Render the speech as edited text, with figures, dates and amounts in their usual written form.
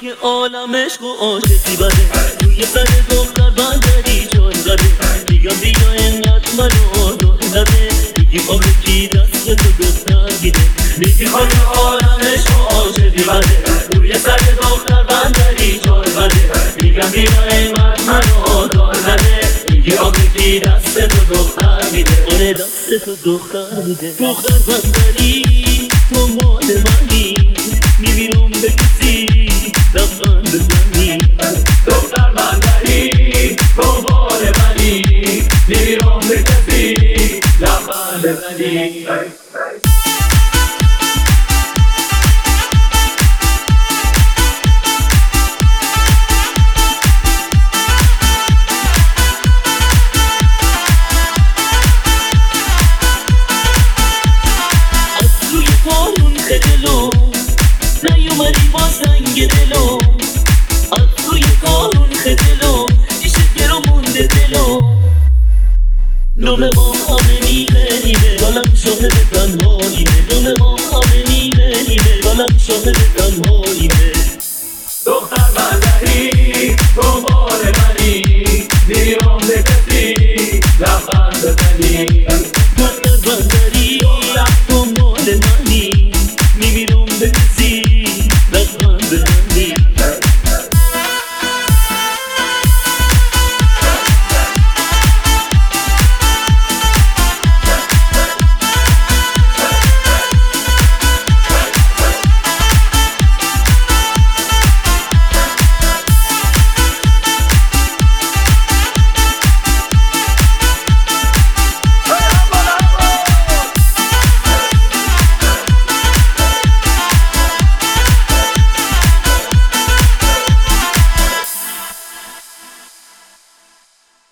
که عالم عشق و عاشقی بده روی سر دختر بندری چون زده میگم بیا اینقدر منو دلده میگی آب کی دست تو دختر گیده میگی خواهی عالم عشق و عاشقی بده روی سر دختر بندری چون زده میگم بیا اینقدر منو دلده میگی آب کی دست تو دختر گیده آره دست تو دختر گیده دختر بندری تو مال منی میبینم به کسی لبخند بزنی دختر بندری تو مال منی میبینم به کسی لبخند بزنی از روی پارون خدلو نیومدی با سنگ دلو از روی کارون خدلو دیشه گرو مونده دلو نومه ما همه نیمه نیمه گلم شاهد تنهاییمه نومه ما همه نیمه نیمه گلم شاهد تنهاییمه دختر بندری تو مال منی